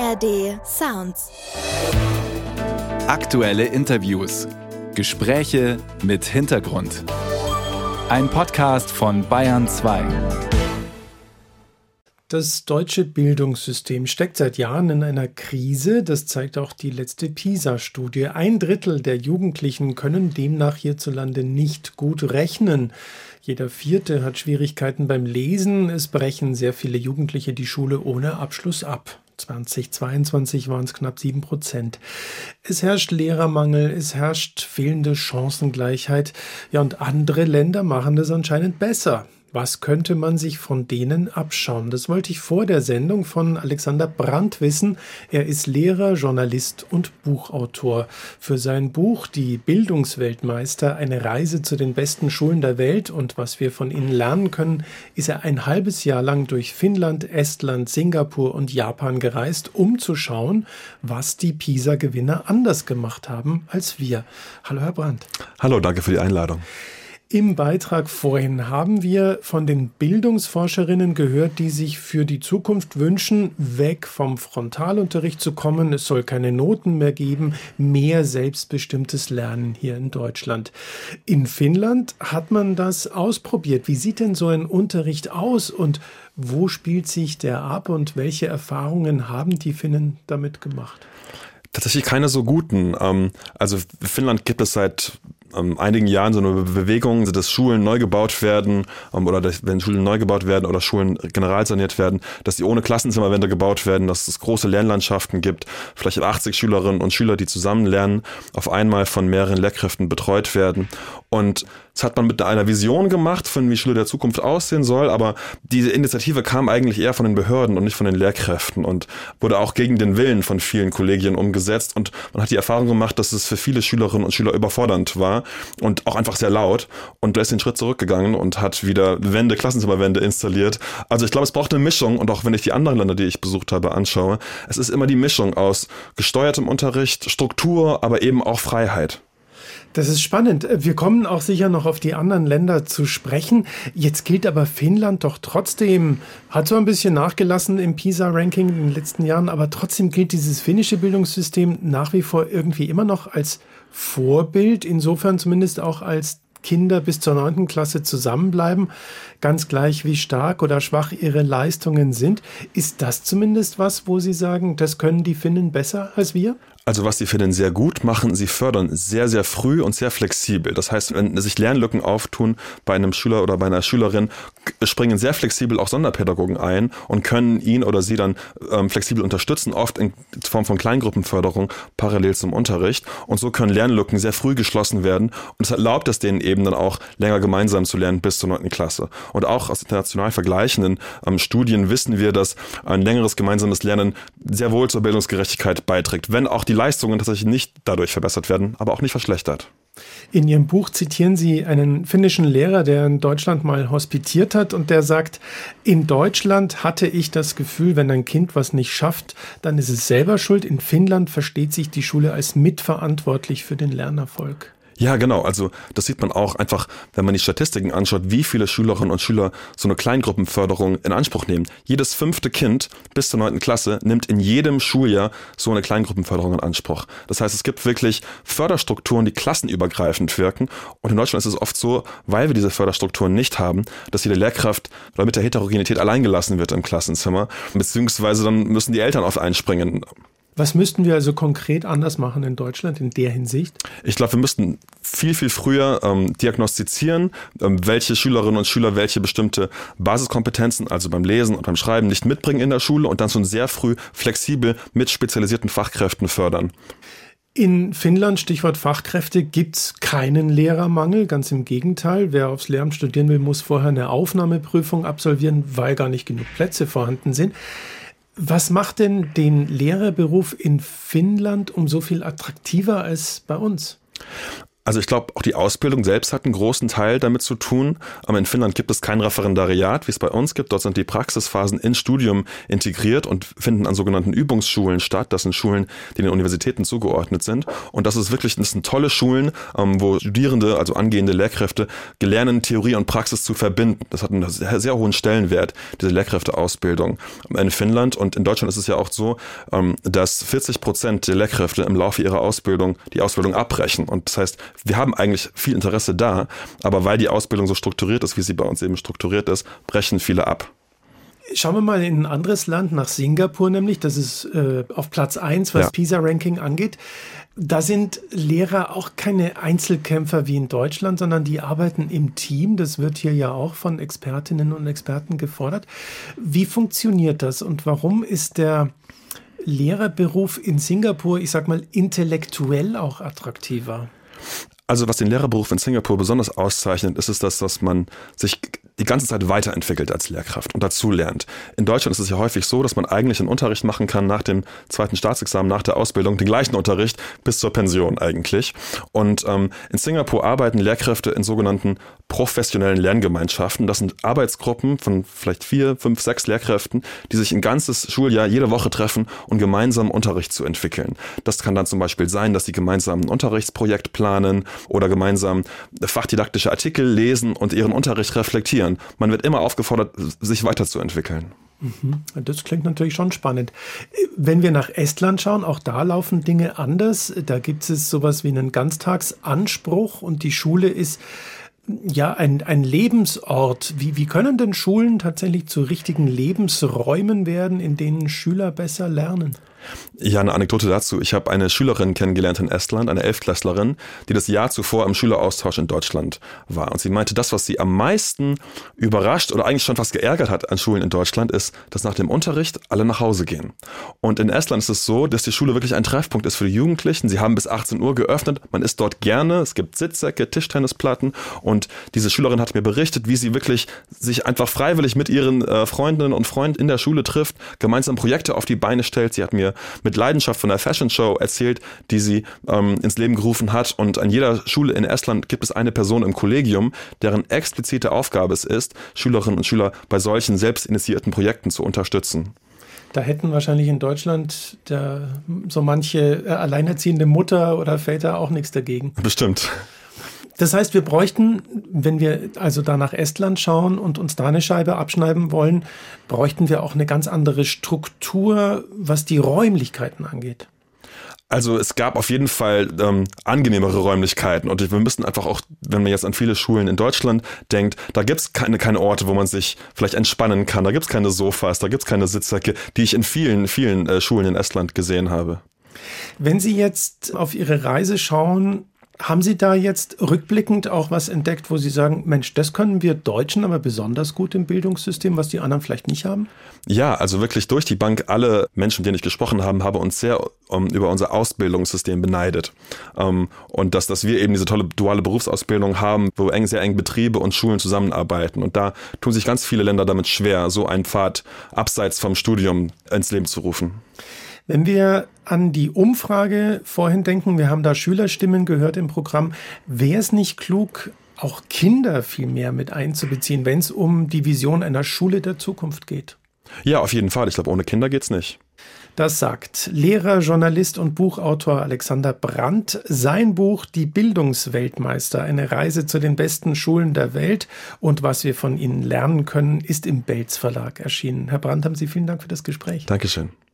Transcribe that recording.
ARD Sounds. Aktuelle Interviews. Gespräche mit Hintergrund. Ein Podcast von Bayern 2. Das deutsche Bildungssystem steckt seit Jahren in einer Krise. Das zeigt auch die letzte PISA-Studie. 1/3 der Jugendlichen können demnach hierzulande nicht gut rechnen. Jeder Vierte hat Schwierigkeiten beim Lesen. Es brechen sehr viele Jugendliche die Schule ohne Abschluss ab. 2022 waren es knapp 7%. Es herrscht Lehrermangel, es herrscht fehlende Chancengleichheit. Ja, und andere Länder machen das anscheinend besser. Was könnte man sich von denen abschauen? Das wollte ich vor der Sendung von Alexander Brandt wissen. Er ist Lehrer, Journalist und Buchautor. Für sein Buch Die Bildungsweltmeister, eine Reise zu den besten Schulen der Welt und was wir von ihnen lernen können, ist er ein halbes Jahr lang durch Finnland, Estland, Singapur und Japan gereist, um zu schauen, was die PISA-Gewinner anders gemacht haben als wir. Hallo Herr Brandt. Hallo, danke für die Einladung. Im Beitrag vorhin haben wir von den Bildungsforscherinnen gehört, die sich für die Zukunft wünschen, weg vom Frontalunterricht zu kommen. Es soll keine Noten mehr geben, mehr selbstbestimmtes Lernen hier in Deutschland. In Finnland hat man das ausprobiert. Wie sieht denn so ein Unterricht aus und wo spielt sich der ab und welche Erfahrungen haben die Finnen damit gemacht? Tatsächlich keine so guten. Also in Finnland gibt es seit einigen Jahren so eine Bewegung, dass Schulen neu gebaut werden wenn Schulen neu gebaut werden oder Schulen generalsaniert werden, dass sie ohne Klassenzimmerwände gebaut werden, dass es große Lernlandschaften gibt, vielleicht 80 Schülerinnen und Schüler, die zusammen lernen, auf einmal von mehreren Lehrkräften betreut werden. Und das hat man mit einer Vision gemacht, von wie Schule der Zukunft aussehen soll, aber diese Initiative kam eigentlich eher von den Behörden und nicht von den Lehrkräften und wurde auch gegen den Willen von vielen Kollegien umgesetzt und man hat die Erfahrung gemacht, dass es für viele Schülerinnen und Schüler überfordernd war und auch einfach sehr laut und da ist den Schritt zurückgegangen und hat wieder Klassenzimmerwände installiert. Also ich glaube, es braucht eine Mischung und auch wenn ich die anderen Länder, die ich besucht habe, anschaue, es ist immer die Mischung aus gesteuertem Unterricht, Struktur, aber eben auch Freiheit. Das ist spannend. Wir kommen auch sicher noch auf die anderen Länder zu sprechen. Jetzt gilt aber Finnland doch trotzdem, hat so ein bisschen nachgelassen im PISA-Ranking in den letzten Jahren, aber trotzdem gilt dieses finnische Bildungssystem nach wie vor irgendwie immer noch als Vorbild, insofern zumindest auch als Kinder bis zur 9. Klasse zusammenbleiben, ganz gleich wie stark oder schwach ihre Leistungen sind. Ist das zumindest was, wo Sie sagen, das können die Finnen besser als wir? Also was die Finnen sehr gut machen, sie fördern sehr, sehr früh und sehr flexibel. Das heißt, wenn sich Lernlücken auftun bei einem Schüler oder bei einer Schülerin, springen sehr flexibel auch Sonderpädagogen ein und können ihn oder sie dann flexibel unterstützen, oft in Form von Kleingruppenförderung parallel zum Unterricht. Und so können Lernlücken sehr früh geschlossen werden und es erlaubt es denen eben dann auch länger gemeinsam zu lernen bis zur 9. Klasse. Und auch aus international vergleichenden Studien wissen wir, dass ein längeres gemeinsames Lernen sehr wohl zur Bildungsgerechtigkeit beiträgt, wenn auch die Leistungen tatsächlich nicht dadurch verbessert werden, aber auch nicht verschlechtert. In Ihrem Buch zitieren Sie einen finnischen Lehrer, der in Deutschland mal hospitiert hat und der sagt, in Deutschland hatte ich das Gefühl, wenn ein Kind was nicht schafft, dann ist es selber schuld. In Finnland versteht sich die Schule als mitverantwortlich für den Lernerfolg. Ja, genau. Also das sieht man auch einfach, wenn man die Statistiken anschaut, wie viele Schülerinnen und Schüler so eine Kleingruppenförderung in Anspruch nehmen. Jedes 5. Kind bis zur 9. Klasse nimmt in jedem Schuljahr so eine Kleingruppenförderung in Anspruch. Das heißt, es gibt wirklich Förderstrukturen, die klassenübergreifend wirken. Und in Deutschland ist es oft so, weil wir diese Förderstrukturen nicht haben, dass jede Lehrkraft mit der Heterogenität alleingelassen wird im Klassenzimmer. Beziehungsweise dann müssen die Eltern oft einspringen. Was müssten wir also konkret anders machen in Deutschland in der Hinsicht? Ich glaube, wir müssten viel, viel früher diagnostizieren, welche Schülerinnen und Schüler welche bestimmte Basiskompetenzen, also beim Lesen und beim Schreiben, nicht mitbringen in der Schule und dann schon sehr früh flexibel mit spezialisierten Fachkräften fördern. In Finnland, Stichwort Fachkräfte, gibt's keinen Lehrermangel. Ganz im Gegenteil. Wer aufs Lehramt studieren will, muss vorher eine Aufnahmeprüfung absolvieren, weil gar nicht genug Plätze vorhanden sind. Was macht denn den Lehrerberuf in Finnland um so viel attraktiver als bei uns? Also ich glaube, auch die Ausbildung selbst hat einen großen Teil damit zu tun. Aber in Finnland gibt es kein Referendariat, wie es bei uns gibt. Dort sind die Praxisphasen ins Studium integriert und finden an sogenannten Übungsschulen statt. Das sind Schulen, die den Universitäten zugeordnet sind. Und das sind tolle Schulen, wo Studierende, also angehende Lehrkräfte, lernen, Theorie und Praxis zu verbinden. Das hat einen sehr, sehr hohen Stellenwert, diese Lehrkräfteausbildung in Finnland. Und in Deutschland ist es ja auch so, dass 40% der Lehrkräfte im Laufe ihrer Ausbildung die Ausbildung abbrechen. Und das heißt, wir haben eigentlich viel Interesse da, aber weil die Ausbildung so strukturiert ist, wie sie bei uns eben strukturiert ist, brechen viele ab. Schauen wir mal in ein anderes Land, nach Singapur nämlich. Das ist auf Platz 1, was PISA-Ranking angeht. Da sind Lehrer auch keine Einzelkämpfer wie in Deutschland, sondern die arbeiten im Team. Das wird hier ja auch von Expertinnen und Experten gefordert. Wie funktioniert das und warum ist der Lehrerberuf in Singapur, ich sag mal, intellektuell auch attraktiver? Also was den Lehrerberuf in Singapur besonders auszeichnet, ist es, dass man sich die ganze Zeit weiterentwickelt als Lehrkraft und dazu lernt. In Deutschland ist es ja häufig so, dass man eigentlich einen Unterricht machen kann nach dem zweiten Staatsexamen, nach der Ausbildung, den gleichen Unterricht bis zur Pension eigentlich. Und in Singapur arbeiten Lehrkräfte in sogenannten professionellen Lerngemeinschaften. Das sind Arbeitsgruppen von vielleicht 4, 5, 6 Lehrkräften, die sich ein ganzes Schuljahr jede Woche treffen und gemeinsam Unterricht zu entwickeln. Das kann dann zum Beispiel sein, dass sie gemeinsam ein Unterrichtsprojekt planen oder gemeinsam fachdidaktische Artikel lesen und ihren Unterricht reflektieren. Man wird immer aufgefordert, sich weiterzuentwickeln. Das klingt natürlich schon spannend. Wenn wir nach Estland schauen, auch da laufen Dinge anders. Da gibt es sowas wie einen Ganztagsanspruch und die Schule ist ja ein Lebensort. Wie können denn Schulen tatsächlich zu richtigen Lebensräumen werden, in denen Schüler besser lernen? Ja, eine Anekdote dazu. Ich habe eine Schülerin kennengelernt in Estland, eine 11-Klässlerin, die das Jahr zuvor im Schüleraustausch in Deutschland war. Und sie meinte, das, was sie am meisten überrascht oder eigentlich schon fast geärgert hat an Schulen in Deutschland, ist, dass nach dem Unterricht alle nach Hause gehen. Und in Estland ist es so, dass die Schule wirklich ein Treffpunkt ist für die Jugendlichen. Sie haben bis 18 Uhr geöffnet. Man ist dort gerne. Es gibt Sitzsäcke, Tischtennisplatten. Und diese Schülerin hat mir berichtet, wie sie wirklich sich einfach freiwillig mit ihren Freundinnen und Freunden in der Schule trifft, gemeinsam Projekte auf die Beine stellt. Sie hat mir mit Leidenschaft von der Fashion Show erzählt, die sie ins Leben gerufen hat. Und an jeder Schule in Estland gibt es eine Person im Kollegium, deren explizite Aufgabe es ist, Schülerinnen und Schüler bei solchen selbstinitiierten Projekten zu unterstützen. Da hätten wahrscheinlich in Deutschland so manche alleinerziehende Mutter oder Väter auch nichts dagegen. Bestimmt. Das heißt, wir bräuchten, wenn wir also da nach Estland schauen und uns da eine Scheibe abschneiden wollen, bräuchten wir auch eine ganz andere Struktur, was die Räumlichkeiten angeht. Also es gab auf jeden Fall angenehmere Räumlichkeiten und wir müssen einfach auch, wenn man jetzt an viele Schulen in Deutschland denkt, da gibt es keine Orte, wo man sich vielleicht entspannen kann, da gibt es keine Sofas, da gibt es keine Sitzsäcke, die ich in vielen Schulen in Estland gesehen habe. Wenn Sie jetzt auf Ihre Reise schauen, haben Sie da jetzt rückblickend auch was entdeckt, wo Sie sagen, Mensch, das können wir Deutschen aber besonders gut im Bildungssystem, was die anderen vielleicht nicht haben? Ja, also wirklich durch die Bank, alle Menschen, mit denen ich gesprochen habe, haben uns sehr über unser Ausbildungssystem beneidet. Und dass wir eben diese tolle duale Berufsausbildung haben, wo sehr eng Betriebe und Schulen zusammenarbeiten. Und da tun sich ganz viele Länder damit schwer, so einen Pfad abseits vom Studium ins Leben zu rufen. Wenn wir an die Umfrage vorhin denken, wir haben da Schülerstimmen gehört im Programm, wäre es nicht klug, auch Kinder viel mehr mit einzubeziehen, wenn es um die Vision einer Schule der Zukunft geht? Ja, auf jeden Fall. Ich glaube, ohne Kinder geht's nicht. Das sagt Lehrer, Journalist und Buchautor Alexander Brandt. Sein Buch Die Bildungsweltmeister, eine Reise zu den besten Schulen der Welt und was wir von ihnen lernen können, ist im Belz Verlag erschienen. Herr Brandt, haben Sie vielen Dank für das Gespräch. Dankeschön.